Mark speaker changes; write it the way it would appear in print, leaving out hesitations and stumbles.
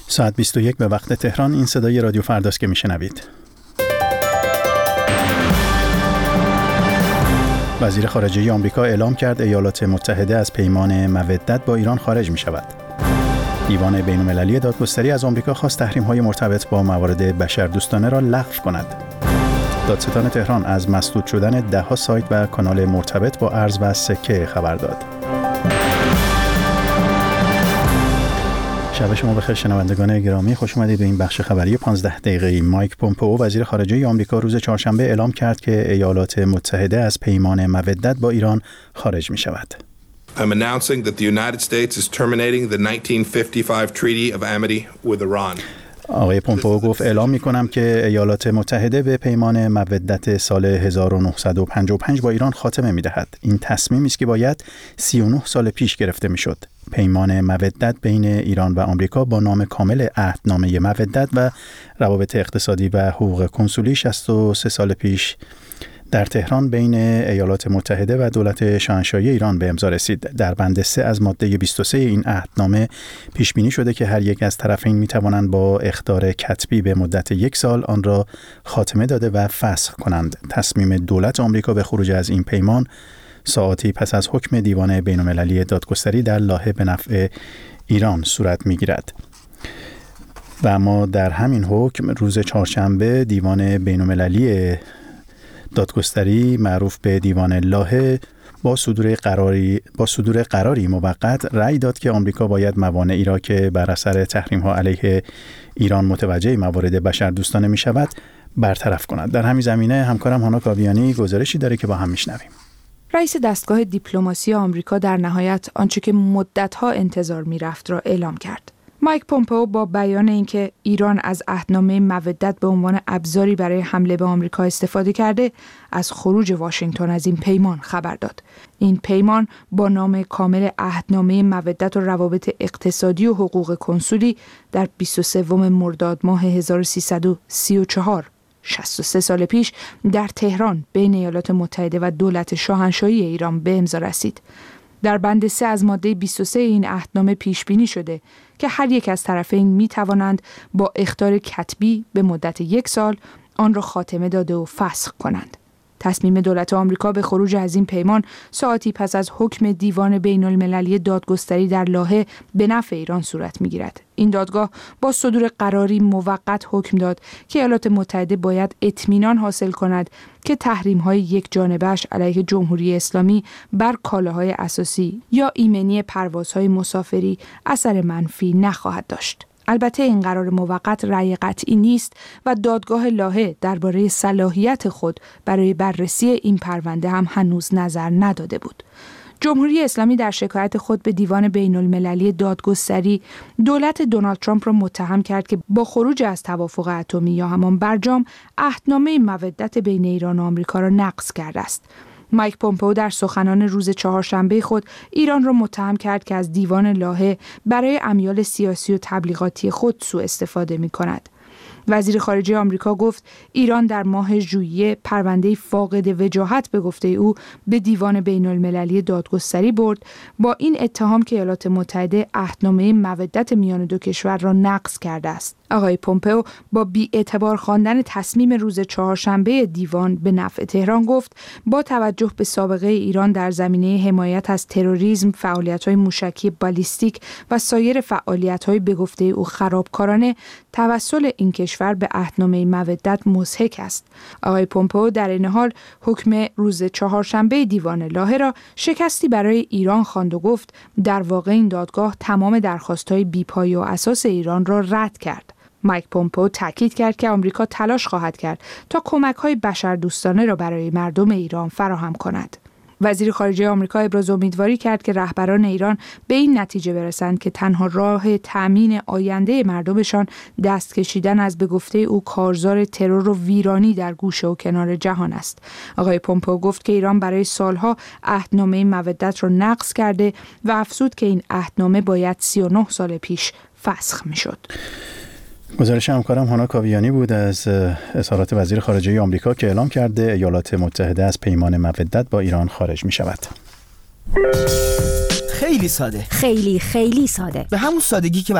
Speaker 1: ساعت 21 به وقت تهران. این صدای رادیو فرداست که میشنوید. وزیر خارجه آمریکا اعلام کرد ایالات متحده از پیمان مودت با ایران خارج می شود. دیوان بین‌المللی دادگستری از آمریکا خواست تحریم‌های مرتبط با موارد بشردوستانه را لغو کند. دادستان تهران از مسدود شدن ده‌ها سایت و کانال مرتبط با ارز و سکه خبر داد. شب شما بخیر شنوندگان گرامی، خوش اومدید به این بخش خبری 15 دقیقه‌ای. مایک پومپئو وزیر خارجه آمریکا روز چهارشنبه اعلام کرد که ایالات متحده از پیمان مودت با ایران خارج می‌شود.
Speaker 2: I'm announcing that the United States is terminating the 1955 Treaty of Amity with Iran.
Speaker 1: آقای پومپئو گفت اعلام می‌کنم که ایالات متحده به پیمان مودت سال 1955 با ایران خاتمه می‌دهد. این تصمیمی است که باید 39 سال پیش گرفته می‌شد. پیمان مودت بین ایران و آمریکا با نام کامل عهدنامه مودت و روابط اقتصادی و حقوق کنسولی 63 سال پیش در تهران بین ایالات متحده و دولت شاهنشاهی ایران به امضا رسید. در بند 3 از ماده 23 این عهدنامه پیش بینی شده که هر یک از طرفین می توانند با اخطار کتبی به مدت 1 سال آن را خاتمه داده و فسخ کنند. تصمیم دولت آمریکا به خروج از این پیمان ساعاتی پس از حکم دیوان بین‌المللی دادگستری در لاهه به نفع ایران صورت می گیرد. و اما در همین حکم روز چهارشنبه دیوان بین‌المللی دادگستری معروف به دیوان لاهه با صدور قراری موقت رأی داد که آمریکا باید موانعی را که بر اثر تحریم‌ها علیه ایران متوجه موارد بشردوستانه می شود برطرف کند. در همین زمینه همکارم هانا کاویانی گزارشی داره که با هم میشنویم.
Speaker 3: رئیس دستگاه دیپلماسی آمریکا در نهایت آنچه که مدت‌ها انتظار می‌رفت را اعلام کرد. مایک پومپئو با بیان اینکه ایران از عهدنامه مودت به عنوان ابزاری برای حمله به آمریکا استفاده کرده، از خروج واشنگتن از این پیمان خبر داد. این پیمان با نام کامل عهدنامه مودت و روابط اقتصادی و حقوق کنسولی در 23 مرداد ماه 1334 63 سال پیش در تهران بین ایالات متحده و دولت شاهنشاهی ایران به امضا رسید. در بند 3 از ماده 23 این عهدنامه پیش بینی شده که هر یک از طرفین می توانند با اخطار کتبی به مدت 1 سال آن را خاتمه داده و فسخ کنند. تصمیم دولت آمریکا به خروج از این پیمان ساعتی پس از حکم دیوان بین‌المللی دادگستری در لاهه به نفع ایران صورت می‌گیرد. این دادگاه با صدور قراری موقت حکم داد که ایالات متحده باید اطمینان حاصل کند که تحریم‌های یک جانبه‌اش علیه جمهوری اسلامی بر کالاهای اساسی یا ایمنی پروازهای مسافری اثر منفی نخواهد داشت. البته این قرار موقت رأی قطعی نیست و دادگاه لاهه درباره صلاحیت خود برای بررسی این پرونده هم هنوز نظر نداده بود. جمهوری اسلامی در شکایت خود به دیوان بین‌المللی دادگستری دولت دونالد ترامپ را متهم کرد که با خروج از توافق اتمی یا همان برجام عهدنامه مودت بین ایران و آمریکا را نقض کرده است. مایک پومپئو در سخنان روز چهارشنبه خود ایران را متهم کرد که از دیوان لاهه برای امیال سیاسی و تبلیغاتی خود سوء استفاده می‌کند. وزیر خارجه آمریکا گفت ایران در ماه ژوئیه پرونده فاقد وجاهت به گفته او به دیوان بین‌المللی دادگستری برد با این اتهام که ایالات متحده عهدنامه مودت میان دو کشور را نقض کرده است. آقای پومپئو با بی‌اعتبار خواندن تصمیم روز چهارشنبه دیوان به نفع تهران گفت با توجه به سابقه ایران در زمینه حمایت از تروریسم، فعالیت‌های موشکی بالیستیک و سایر فعالیت‌های به گفته او خرابکارانه، توسل این کشور به عهدنامه مودت مضحک است. آقای پومپئو در این حال حکم روز چهارشنبه دیوان لاهه را شکستی برای ایران خواند و گفت در واقع این دادگاه تمام درخواست‌های بی‌پایه و اساس ایران را رد کرد. مایک پومپئو تاکید کرد که آمریکا تلاش خواهد کرد تا کمک‌های بشردوستانه را برای مردم ایران فراهم کند. وزیر خارجه آمریکا ابراز امیدواری کرد که رهبران ایران به این نتیجه برسند که تنها راه تأمین آینده مردمشان دست کشیدن از به گفته او کارزار ترور و ویرانی در گوشه و کنار جهان است. آقای پومپئو گفت که ایران برای سالها عهدنامه مودت را نقض کرده و افزود که این عهدنامه باید 39 سال پیش فسخ می‌شد.
Speaker 1: گزارش همکارم هانا کاویانی بود از اظهارات وزیر خارجه آمریکا که اعلام کرده ایالات متحده از پیمان مودت با ایران خارج می شود.
Speaker 4: خیلی ساده.
Speaker 5: خیلی ساده.
Speaker 4: به همون سادگی که